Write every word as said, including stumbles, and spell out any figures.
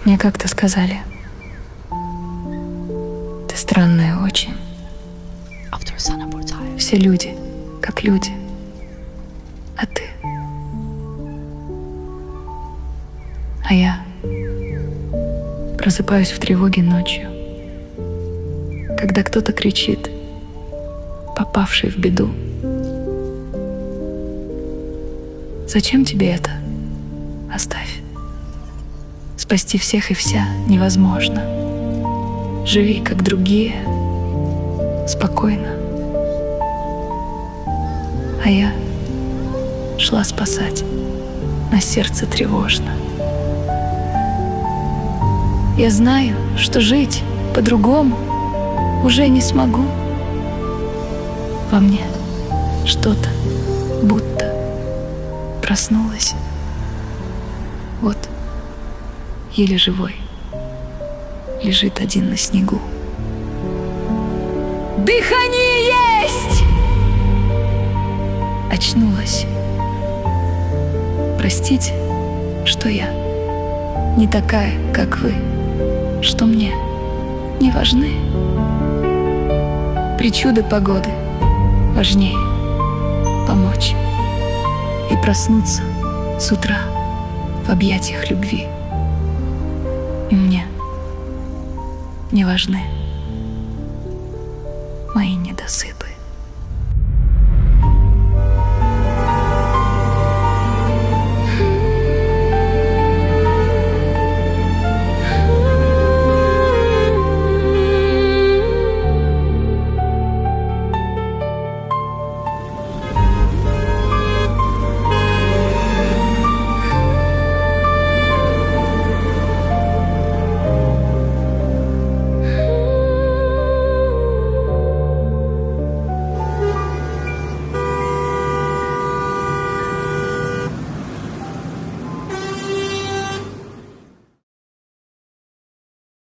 Мне как-то сказали: ты странная очень. Все люди, как люди, а ты? А я просыпаюсь в тревоге ночью, когда кто-то кричит, попавший в беду: зачем тебе это? Оставь. Спасти всех и вся невозможно. Живи, как другие, спокойно. А я шла спасать, на сердце тревожно. Я знаю, что жить по-другому уже не смогу. Во мне что-то будто проснулось. Вот, еле живой, лежит один на снегу. Дыхание есть! Очнулась. Простите, что я не такая, как вы, что мне не важны причуды погоды. Важнее помочь и проснуться с утра в объятиях любви. И мне не важны мои недосыпы.